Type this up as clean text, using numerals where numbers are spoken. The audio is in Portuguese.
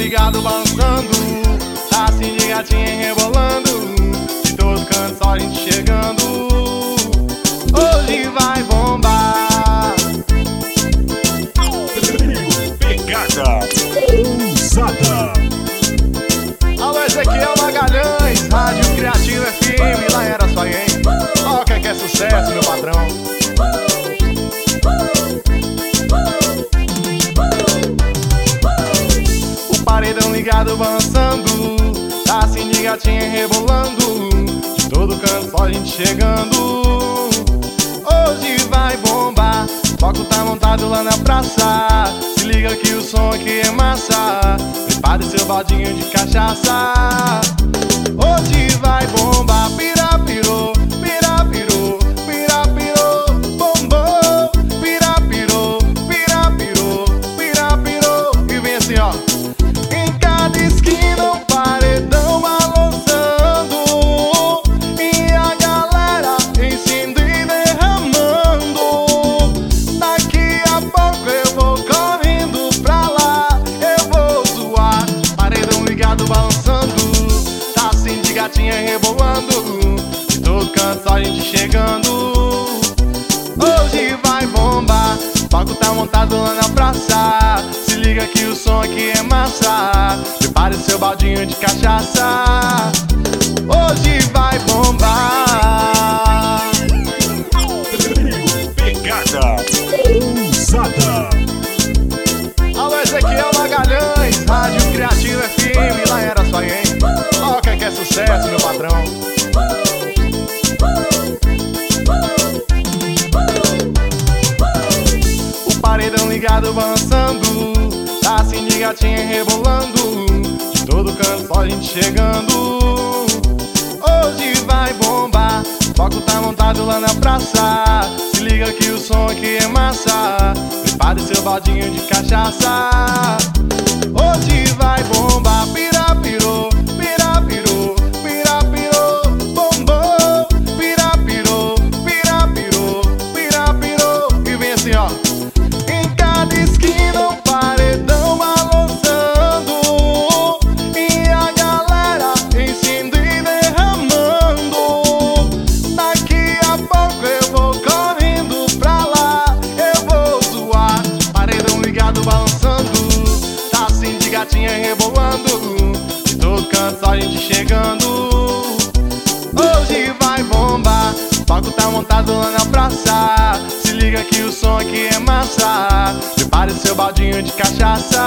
ligado balançando, tá assim de gatinha rebolando, de todo canto só a gente chegando. Hoje vai bombar. Pegada ousada. Alô, Ezequiel Magalhães, Rádio Criativo FM, lá era só hein. Ó, quem quer sucesso, meu patrão. O paredão ligado balançando, tá assim de gatinha rebolando, de todo canto só a gente chegando. Hoje vai bombar, o foco tá montado lá na praça. Se liga que o som aqui é massa, prepare seu baldinho de cachaça. Hoje vai bombar, pira pirou, pira pirou, pira pirou, bombou, pira pirou, pira pirou, pira pirou. E vem assim ó, em cada esquina um paredão balançando, e a galera enchendo e derramando. Daqui a pouco eu vou correndo pra lá, eu vou zoar. Paredão ligado balançando, tá assim de gatinha rebolando, de todo canto só a gente chegando. Hoje vai bombar, o palco tá montado lá na praça. Se liga que o som aqui é massa, prepare seu baldinho de cachaça. Hoje vai bombar. Pegada ousada. Alô, Ezequiel Magalhães, Rádio Criativo FM, lá era só hein. Ó, quem quer sucesso, meu patrão. O paredão ligado balançando, tá assim de gatinha rebolando, de todo canto só a gente chegando. Hoje vai bombar, o foco tá montado lá na praça. Se liga que o som aqui é massa, prepare seu baldinho de cachaça. Hoje vai bombar, pira pirou, pira pirou, pira pirou, bombou, pira pirou, pira pirou, pira pirou. E vem assim ó, em cada esquina um paredão balançando, e a galera enchendo e derramando. Daqui a pouco eu vou correndo pra lá, eu vou zoar. Paredão ligado balançando, tá assim de gatinha rebolando, de todo canto só a gente chegando. Hoje vai bombar, o palco tá montado lá na praça. Se liga que o som aqui é massa, prepare seu baldinho de cachaça.